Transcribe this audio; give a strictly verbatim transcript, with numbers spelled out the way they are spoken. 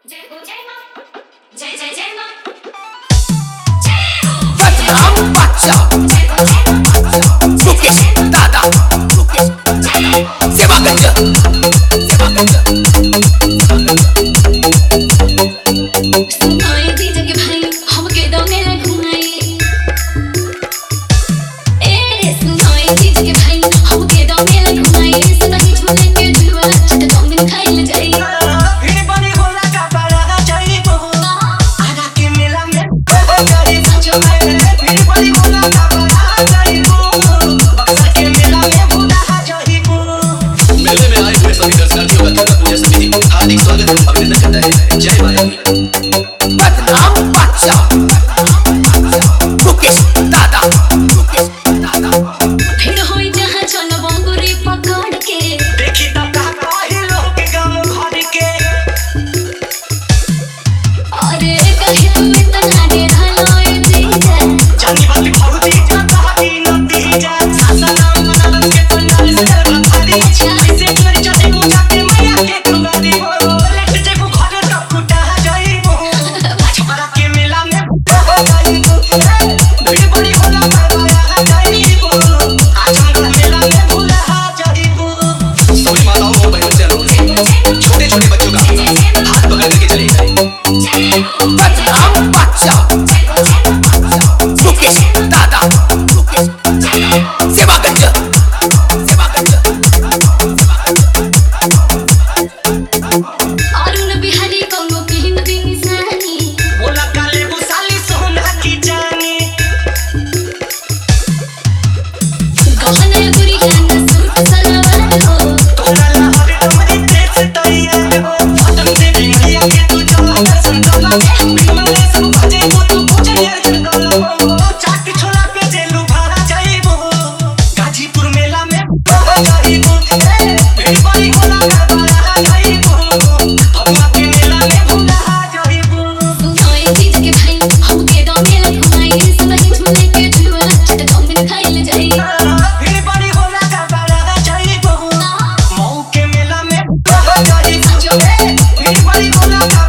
बदनाम बादशाह मुकेश दादा सेवागंज सेवागंज सुनाई दी जग भाई हमके दमे ले घुमाई ए सुनाई दी जग भाई हमके दमे ले घुमाई सदाई झूले के झुलवा छत दम खाई ले जाई फिर बड़ी होला का पारा जाई को आगा के मेला में जाई सचो में फिर बड़ी होला का पारा जाई को बक्सर के मेला में भूला जाई को मेले में आए हुए सभी दर्शनार्थियों का पूजा समिति हार्दिक स्वागत एवं अभिनंदन करता है। जय माता बदनाम बादशाह मुकेश दादा मुकेश दादा फिर होई जहां चल बंगुरी पकड़ के देखी त का काहे लोग गांव घर के अरे कहे तू इतना डेरा लोए जीजा जानी बात भौती जाता की नती जा सासा नाम मनन के पंडाल से भखारी ऐसे मेरी चटे को जाके मैया के कुंगारी हो लेट जे को घर तक कुटा जाई को छपरा के मेला में भूला जाई को बड़ी बड़ी होला करवाया जाई को आजमगढ़ मेला में भूला जाई को सभी माताओं और बहनों से अनुरोध है, छोटे छोटे बच्चों का हाथ पकड़ करके चले जाएं। बदनाम बादशाह मुकेश दादा मुकेश दादा सेवागंज सेवागंज अरुण बिहारी कोनो किन दिन निशानी बोला काले बुसाली सोना की जानी गहना गुरी गाना सूट सलवार हो तोरा लहर तुम्हारी देश तैयार हो पतन से भैया के तू चला दर्शन कला बिमले सब भजे को तू पूछे अर्जुन कला चाट छोला पे जेलू भाड़ा जाइबो गाजीपुर मेला में भूला जाइबो फिर बड़ी होला करवाया जाइबो भगवा के मेला में भूला जाइबो सुनाई दी जग भाई हमके दमे ले घुमाई सदाई झूले के झुलवा छत दम खाई ले जाई फिर बड़ी होला करवाया जाइबो मऊ के मेला में भूला जाइबो फिर बड़ी होला